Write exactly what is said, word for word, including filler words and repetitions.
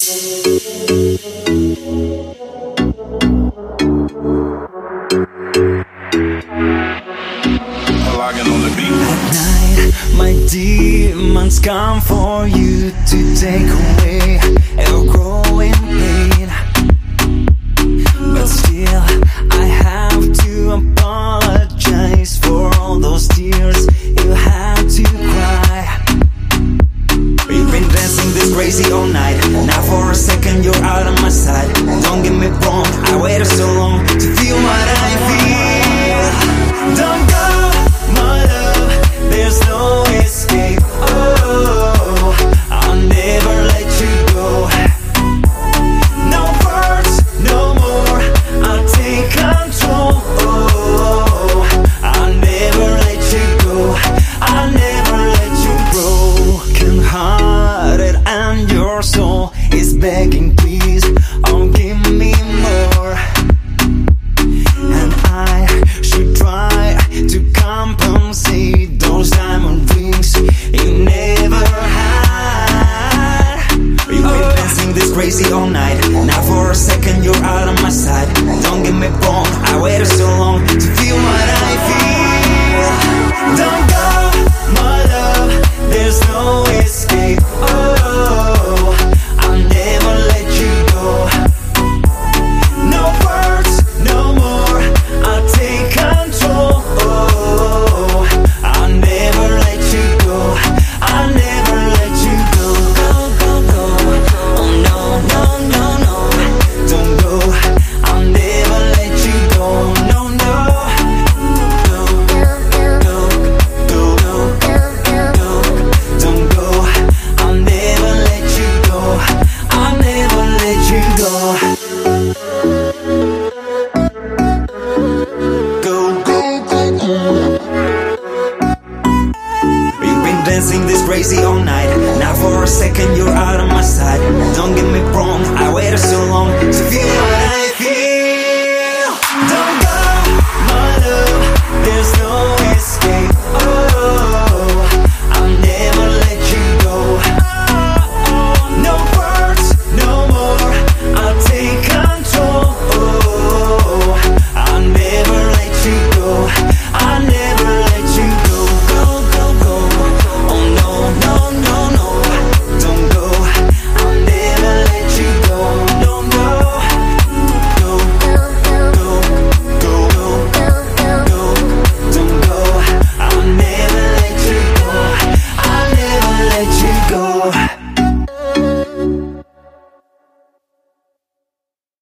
My demons come for you to take away your growing pain, but still I have to apologize for all those tears you had to cry. You've been dancing this crazy all night. Now for a second you're out of my sight. Don't get me wrong, I waited so long to feel what I feel. Don't go, my love, there's no escape. Oh, I'll never let you go. No words, no more, I'll take control. Oh, I'll never let you go. I'll never let you go. Broken hearted and your soul is begging, please, oh give me more. And I should try to compensate those diamond rings you never had. You've been dancing this crazy all night. Now for a second you're out of my sight. Don't get me wrong, I waited so long to feel what I feel. Don't go, my love, there's no escape. Oh,